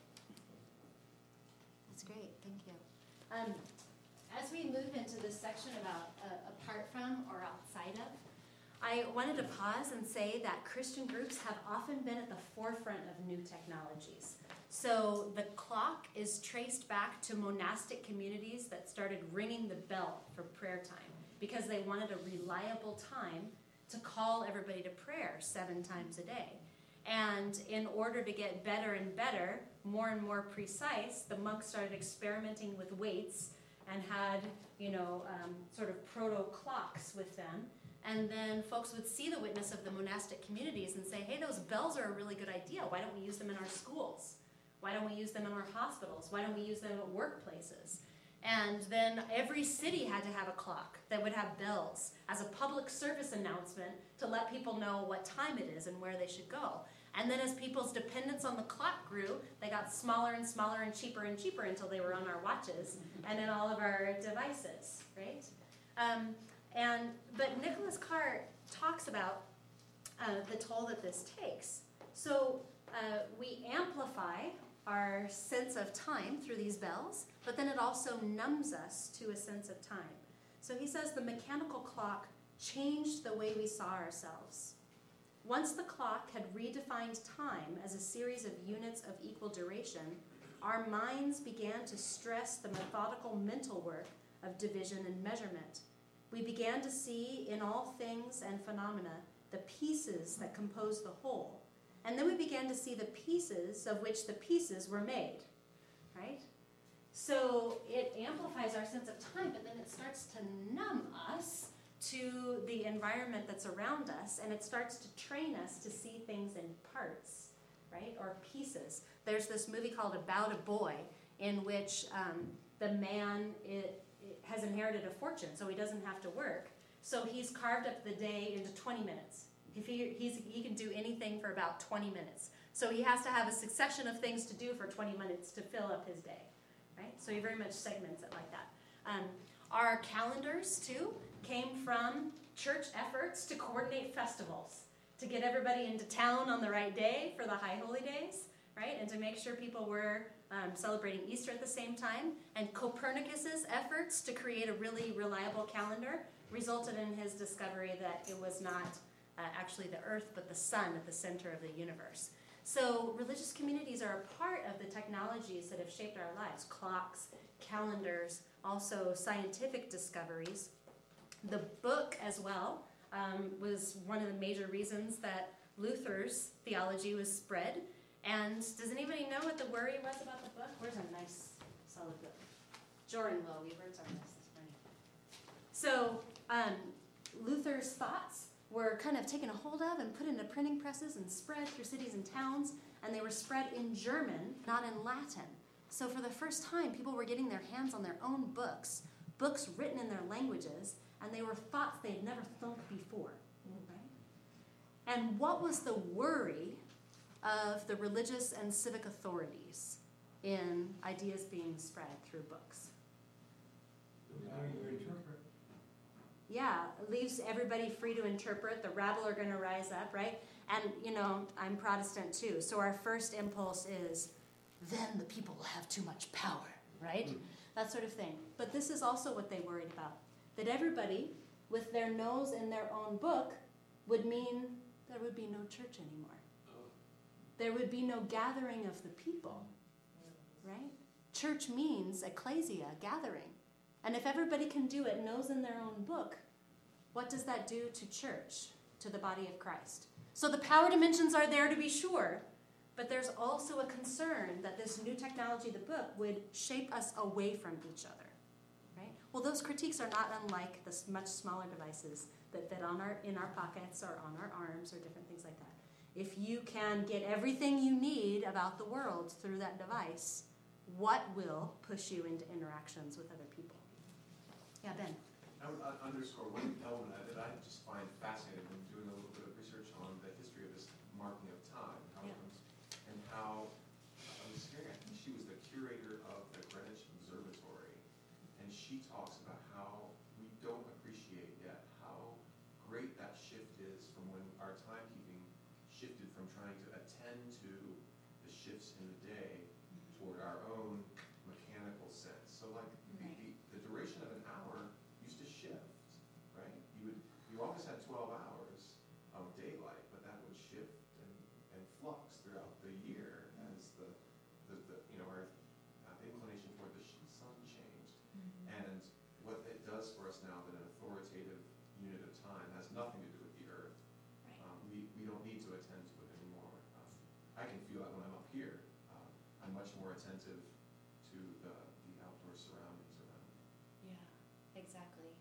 that's great. Thank you. Um, as we move into this section about uh, apart from or outside of, I wanted to pause and say that Christian groups have often been at the forefront of new technologies. So the clock is traced back to monastic communities that started ringing the bell for prayer time because they wanted a reliable time to call everybody to prayer seven times a day. And in order to get better and better, more and more precise, the monks started experimenting with weights and had, you know, um, sort of proto clocks with them. And then folks would see the witness of the monastic communities and say, hey, those bells are a really good idea. Why don't we use them in our schools? Why don't we use them in our hospitals? Why don't we use them at workplaces? And then every city had to have a clock that would have bells as a public service announcement to let people know what time it is and where they should go. And then as people's dependence on the clock grew, they got smaller and smaller and cheaper and cheaper until they were on our watches and in all of our devices, right? Um, and but Nicholas Carr talks about uh, the toll that this takes. So uh, we amplify our sense of time through these bells, but then it also numbs us to a sense of time. So he says the mechanical clock changed the way we saw ourselves. Once the clock had redefined time as a series of units of equal duration, our minds began to stress the methodical mental work of division and measurement. We began to see in all things and phenomena the pieces that compose the whole. And then we began to see the pieces of which the pieces were made, right? So it amplifies our sense of time, but then it starts to numb us to the environment that's around us, and it starts to train us to see things in parts, right, or pieces. There's this movie called About a Boy, in which um, the man it, it has inherited a fortune, so he doesn't have to work. So he's carved up the day into twenty minutes. If he, he's, he can do anything for about twenty minutes. So he has to have a succession of things to do for twenty minutes to fill up his day, right? So he very much segments it like that. Um, our calendars, too, came from church efforts to coordinate festivals, to get everybody into town on the right day for the High Holy Days, right? And to make sure people were um, celebrating Easter at the same time. And Copernicus's efforts to create a really reliable calendar resulted in his discovery that it was not uh, actually the earth, but the sun at the center of the universe. So religious communities are a part of the technologies that have shaped our lives. Clocks, calendars, also scientific discoveries. The book as well um, was one of the major reasons that Luther's theology was spread. And does anybody know what the worry was about the book? Where's a nice solid book? Jordan will. Weaver's our list this morning. So um, Luther's thoughts were kind of taken a hold of and put into printing presses and spread through cities and towns, and they were spread in German, not in Latin. So for the first time, people were getting their hands on their own books, books written in their languages, and they were thoughts they had never thunk before. Right? And what was the worry of the religious and civic authorities in ideas being spread through books? Yeah, it leaves everybody free to interpret. The rabble are going to rise up, right? And, you know, I'm Protestant too. So our first impulse is, then the people will have too much power, right? Mm. That sort of thing. But this is also what they worried about. That everybody, with their nose in their own book, would mean there would be no church anymore. Oh. There would be no gathering of the people, right? Church means ecclesia, gathering. And if everybody can do it, nose in their own book, what does that do to church, to the body of Christ? So the power dimensions are there to be sure, but there's also a concern that this new technology, the book, would shape us away from each other, right? Well, those critiques are not unlike the much smaller devices that fit on our, in our pockets or on our arms or different things like that. If you can get everything you need about the world through that device, what will push you into interactions with other people? Yeah, Ben. I would uh, underscore one element that I just find fascinating when doing a little bit of research on the history of this marking of time, how Yeah. it comes, and how I was hearing, I think she was the curator of the Greenwich Observatory, and she talks about how we don't appreciate yet how great that shift is from when our timekeeping shifted from trying to attend to the shifts in the day toward our own mechanical sense. So like Right. the, the duration of an hour used to shift, right? You would you always had twelve hours of daylight, but that would shift and, and flux throughout the year as the, the, the you know our uh, inclination toward the sh- sun changed. Mm-hmm. And what it does for us now that an authoritative unit of time has nothing to do with the earth. Right. Um, we, we don't need to attend to it anymore. Um, I can feel that when I'm up here. Uh, I'm much more attentive to the, the outdoor surroundings around me. Yeah, exactly.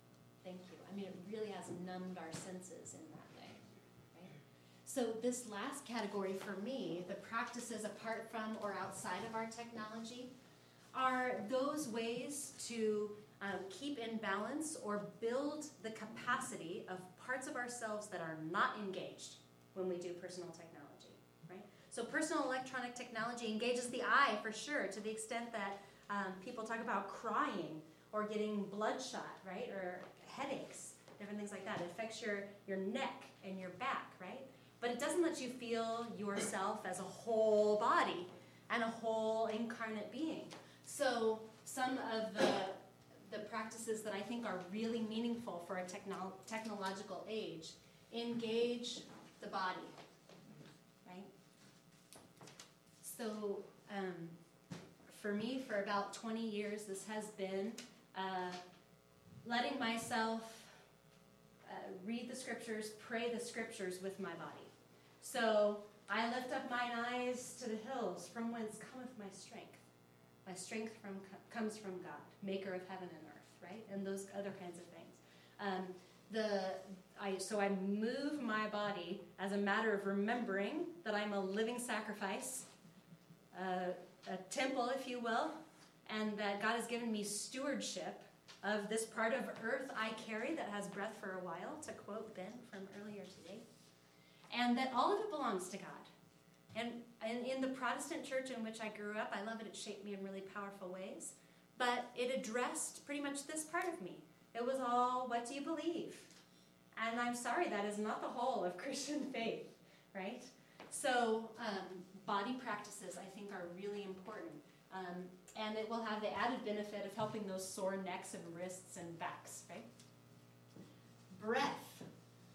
Thank you. I mean, it really has numbed our senses in that way, right? So this last category for me, the practices apart from or outside of our technology, are those ways to um, keep in balance or build the capacity of parts of ourselves that are not engaged when we do personal technology, right? So personal electronic technology engages the eye for sure, to the extent that um, people talk about crying or getting bloodshot, right? Or headaches, different things like that. It affects your, your neck and your back, right? But it doesn't let you feel yourself as a whole body and a whole incarnate being. So some of the, the practices that I think are really meaningful for a techno- technological age engage the body, right? So um, for me, for about twenty years, this has been uh, letting myself uh, read the scriptures, pray the scriptures with my body. So I lift up mine eyes to the hills, from whence cometh my strength. My strength from comes from God, maker of heaven and earth, right? And those other kinds of things. Um, the I so I move my body as a matter of remembering that I'm a living sacrifice, uh, a temple, if you will, and that God has given me stewardship of this part of earth I carry that has breath for a while, to quote Ben from earlier today, and that all of it belongs to God. And, and in the Protestant church in which I grew up, I love it, it shaped me in really powerful ways, but it addressed pretty much this part of me. It was all, what do you believe? And I'm sorry, that is not the whole of Christian faith, right? So um, body practices, I think, are really important. Um, and it will have the added benefit of helping those sore necks and wrists and backs, right? Breath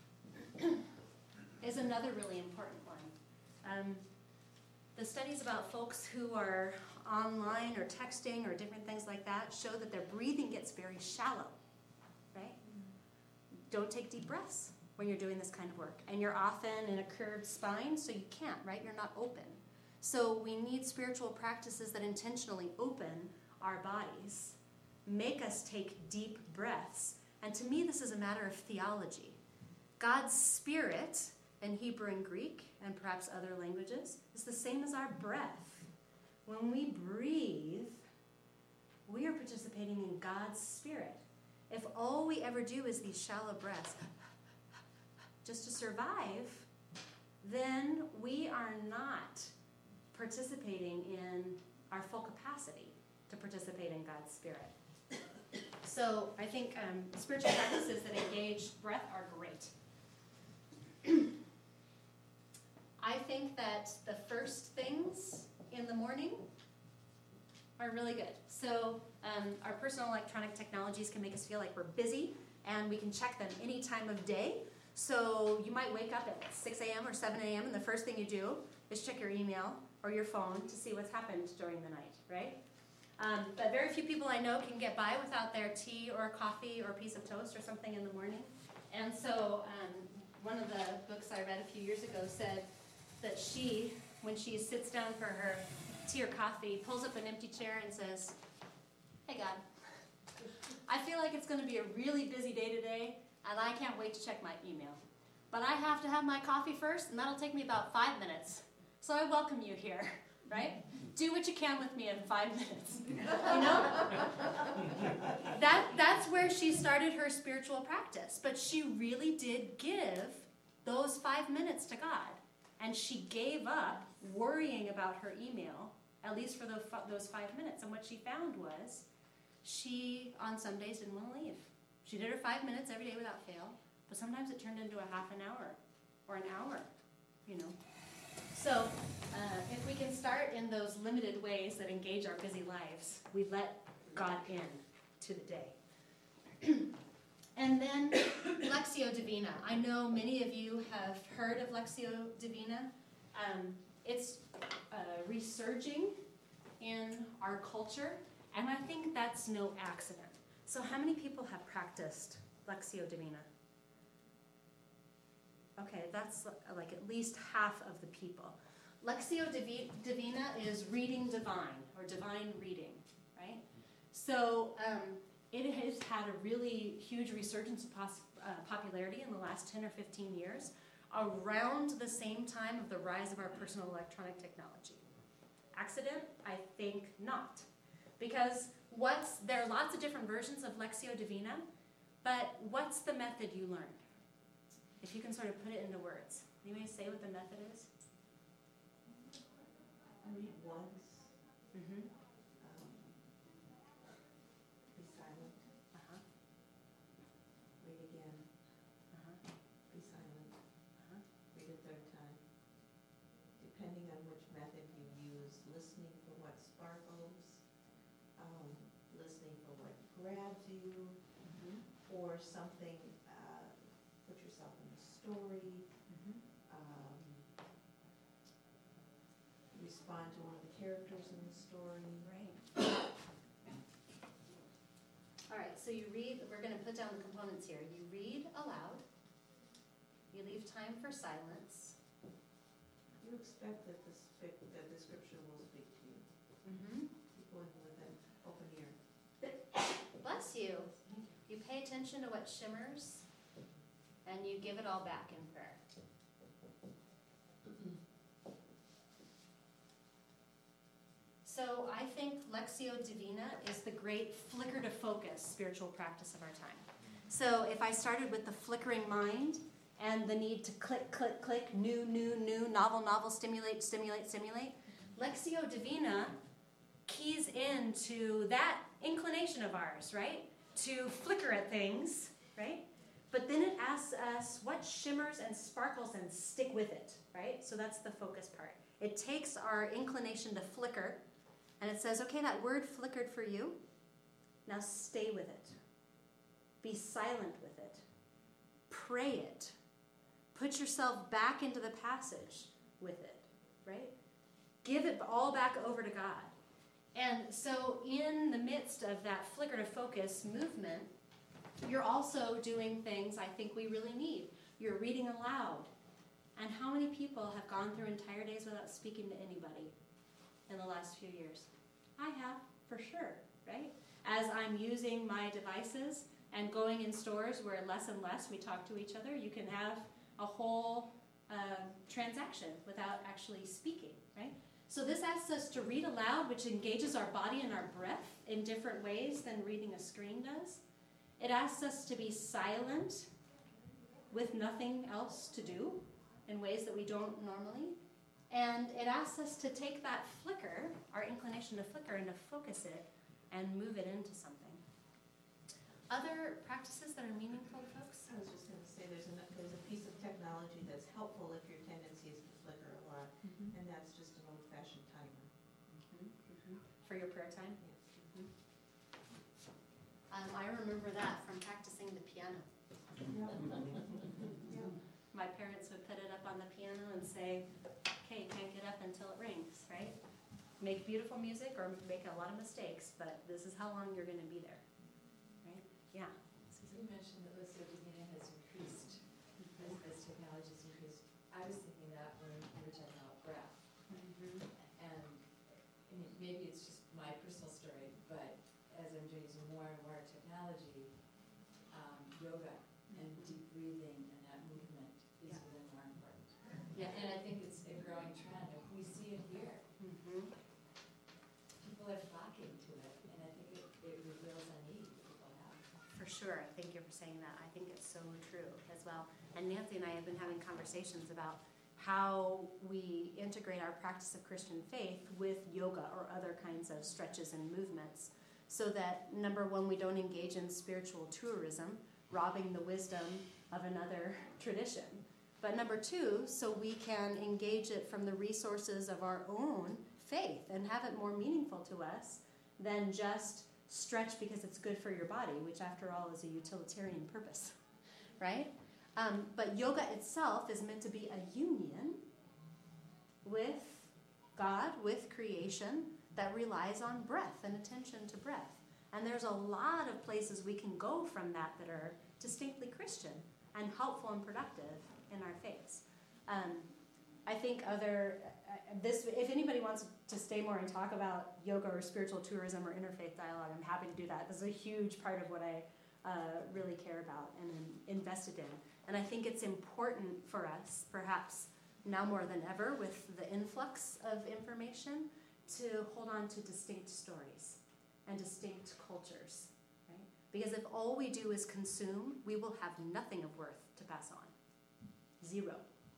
is another really important one. Um, the studies about folks who are online or texting or different things like that show that their breathing gets very shallow, right? Don't take deep breaths when you're doing this kind of work. And you're often in a curved spine, so you can't, right? You're not open. So we need spiritual practices that intentionally open our bodies, make us take deep breaths. And to me, this is a matter of theology. God's Spirit, in Hebrew and Greek, and perhaps other languages, is the same as our breath. When we breathe, we are participating in God's Spirit. If all we ever do is these shallow breaths, just to survive, then we are not participating in our full capacity to participate in God's Spirit. So I think um, spiritual practices that engage breath are great. I think that the first things in the morning are really good. So um, our personal electronic technologies can make us feel like we're busy, and we can check them any time of day. So you might wake up at six a.m. or seven a.m. and the first thing you do is check your email or your phone to see what's happened during the night, right? Um, but very few people I know can get by without their tea or coffee or a piece of toast or something in the morning. And so um, one of the books I read a few years ago said that she, when she sits down for her tea or coffee, pulls up an empty chair and says, "Hey God, I feel like it's going to be a really busy day today, and I can't wait to check my email. But I have to have my coffee first, and that'll take me about five minutes. So I welcome you here, right? Do what you can with me in five minutes." You know? that, that's where she started her spiritual practice. But she really did give those five minutes to God. And she gave up worrying about her email, at least for those, those five minutes. And what she found was she, on some days, didn't want to leave. She did her five minutes every day without fail. But sometimes it turned into a half an hour or an hour, you know. So uh, if we can start in those limited ways that engage our busy lives, we let God in to the day. And then Lectio Divina. I know many of you have heard of Lectio Divina. Um, it's uh, resurging in our culture, and I think that's no accident. So how many people have practiced Lectio Divina? Okay, that's like at least half of the people. Lectio Divina is reading divine, or divine reading, right? So um, it has had a really huge resurgence of pos- uh, popularity in the last ten or fifteen years, around the same time of the rise of our personal electronic technology. Accident? I think not. Because what's, there are lots of different versions of Lectio Divina, but what's the method you learned? If you can sort of put it into words. Anybody say what the method is? Read once, Mm-hmm. um, be silent, Uh-huh. read again, Uh-huh. be silent, Uh-huh. read a third time. Depending on which method you use, listening for what sparkles, um, listening for what grabs you, Mm-hmm. or something, uh, put yourself in the story, Mm-hmm. um, respond to one of the characters in the story. Right. All right, so you read, we're going to put down the components here. You read aloud. You leave time for silence. You expect that the, sp- that the scripture will speak to you. Mm-hmm. Keep going with an open ear. Bless you. You pay attention to what shimmers, and you give it all back in prayer. So I think Lectio Divina is the great flicker to focus spiritual practice of our time. So if I started with the flickering mind and the need to click, click, click, new, new, new, novel, novel, stimulate, stimulate, stimulate, Lectio Divina keys into that inclination of ours, right? To flicker at things, right? But then it asks us what shimmers and sparkles and stick with it, right? So that's the focus part. It takes our inclination to flicker and it says, okay, that word flickered for you. Now stay with it. Be silent with it. Pray it. Put yourself back into the passage with it, right? Give it all back over to God. And so in the midst of that flicker to focus movement, you're also doing things I think we really need. You're reading aloud. And how many people have gone through entire days without speaking to anybody in the last few years? I have, for sure, right? As I'm using my devices and going in stores where less and less we talk to each other, you can have a whole uh, transaction without actually speaking, right? So this asks us to read aloud, which engages our body and our breath in different ways than reading a screen does. It asks us to be silent with nothing else to do in ways that we don't normally. And it asks us to take that flicker, our inclination to flicker, and to focus it and move it into something. Other practices that are meaningful, folks? I was just going to say, there's a, there's a piece of technology that's helpful if your tendency is to flicker a lot, Mm-hmm. and that's just an old-fashioned timer. Mm-hmm. Mm-hmm. For your prayer time? Yeah. Mm-hmm. Um, I remember that from practicing the piano. Yeah. My parents would put it up on the piano and say, okay, can't get up until it rings, right? Make beautiful music or make a lot of mistakes, but this is how long you're going to be there, right? Yeah. You mentioned that Lectio Divina has increased, as, as technology has increased. I was thinking that when we were talking about breath. Mm-hmm. And I mean, maybe it's just my personal story, but as I'm doing more and more technology, um, yoga and deep breathing and that movement is Yeah. even more important. Yeah. And I think it's a growing trend. We see it here. Mm-hmm. People are flocking to it, and I think it, it reveals a need that people have. For sure. Thank you for saying that. I think it's so true as well. And Nancy and I have been having conversations about how we integrate our practice of Christian faith with yoga or other kinds of stretches and movements so that, number one, we don't engage in spiritual tourism, robbing the wisdom of another tradition. But number two, so we can engage it from the resources of our own faith and have it more meaningful to us than just stretch because it's good for your body, which after all is a utilitarian purpose, right? Um, but yoga itself is meant to be a union with God, with creation, that relies on breath and attention to breath. And there's a lot of places we can go from that that are distinctly Christian and helpful and productive in our faiths. Um, I think other, uh, this, if anybody wants to stay more and talk about yoga or spiritual tourism or interfaith dialogue, I'm happy to do that. This is a huge part of what I uh, really care about and am invested in. And I think it's important for us, perhaps now more than ever, with the influx of information, to hold on to distinct stories and distinct cultures, right? Because if all we do is consume, we will have nothing of worth to pass on. Zero.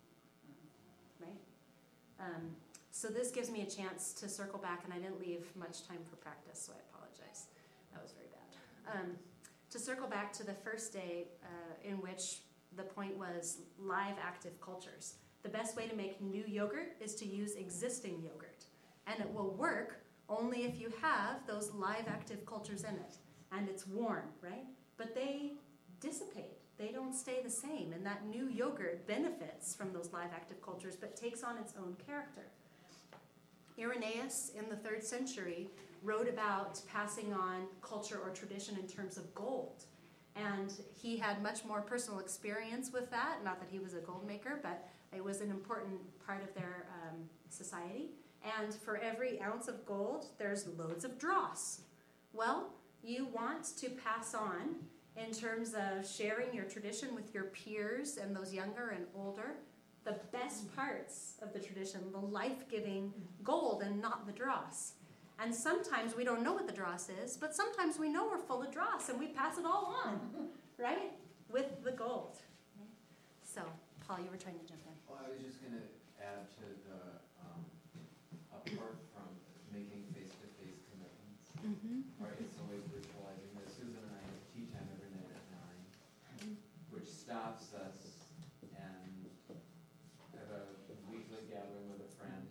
Right? Um, so this gives me a chance to circle back, and I didn't leave much time for practice, so I apologize. That was very bad. Um, to circle back to the first day uh, in which the point was live active cultures. The best way to make new yogurt is to use existing yogurt. And it will work only if you have those live active cultures in it. And it's warm, right? But they dissipate. They don't stay the same. And that new yogurt benefits from those live active cultures, but takes on its own character. Irenaeus in the third century wrote about passing on culture or tradition in terms of gold. And he had much more personal experience with that. Not that he was a gold maker, but it was an important part of their um, society. And for every ounce of gold, there's loads of dross. Well, you want to pass on in terms of sharing your tradition with your peers and those younger and older, the best parts of the tradition, the life-giving gold and not the dross. And sometimes we don't know what the dross is, but sometimes we know we're full of dross and we pass it all on, right? With the gold. So, Paul, you were trying to jump in. Well, I was just going to add to the, um, apart from making face-to-face commitments, Mm-hmm. right, it's always virtualizing this. Susan and I have tea time every night at nine, Mm-hmm. which stops us and have a weekly gathering with a friend.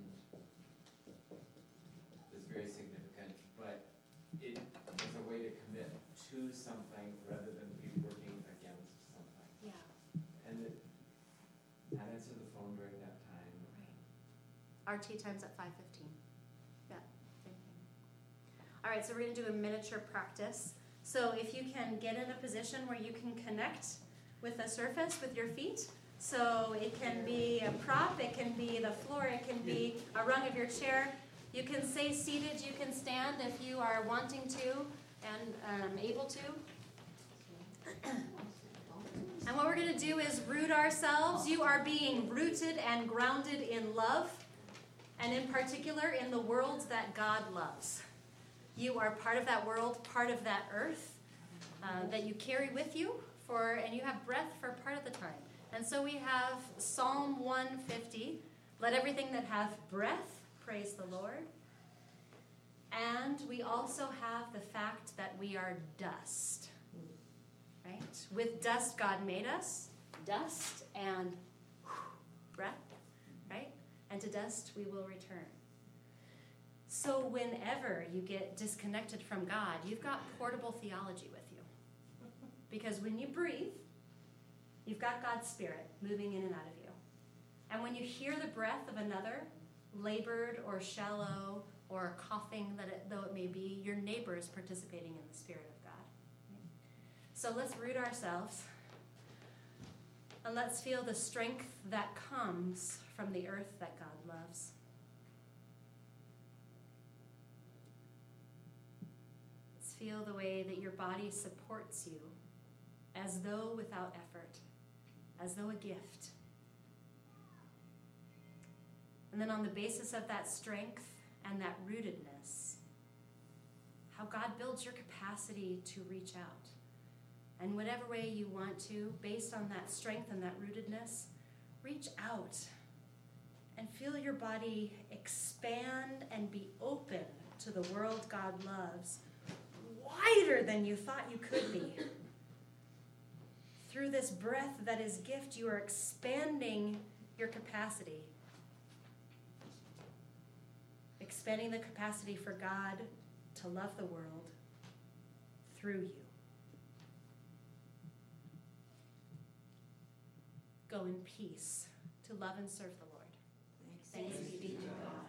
It's very significant, but it is a way to commit to something rather than be working against something. Yeah. And it, and answer the phone during that time. Right. Our tea time's at five fifteen. Yeah, same thing. All right, so we're going to do a miniature practice. So if you can get in a position where you can connect with the surface with your feet. So it can be a prop, it can be the floor, it can be a rung of your chair. You can stay seated, you can stand if you are wanting to and um, able to. And what we're going to do is root ourselves. You are being rooted and grounded in love, and in particular in the world that God loves. You are part of that world, part of that earth uh, that you carry with you, for, and you have breath for part of the time. And so we have Psalm one fifty, let everything that hath breath praise the Lord. And we also have the fact that we are dust. Right? With dust, God made us. Dust and breath. Right? And to dust we will return. So whenever you get disconnected from God, you've got portable theology with you. Because when you breathe, you've got God's Spirit moving in and out of you. And when you hear the breath of another, labored or shallow or coughing, that it, though it may be, your neighbor is participating in the Spirit of God. So let's root ourselves, and let's feel the strength that comes from the earth that God loves. Let's feel the way that your body supports you, as though without effort, as though a gift. And then on the basis of that strength and that rootedness, how God builds your capacity to reach out. And whatever way you want to, based on that strength and that rootedness, reach out and feel your body expand and be open to the world God loves, wider than you thought you could be. Through this breath that is gift, you are expanding your capacity. Expanding the capacity for God to love the world through you. Go in peace to love and serve the Lord. Thanks be to God.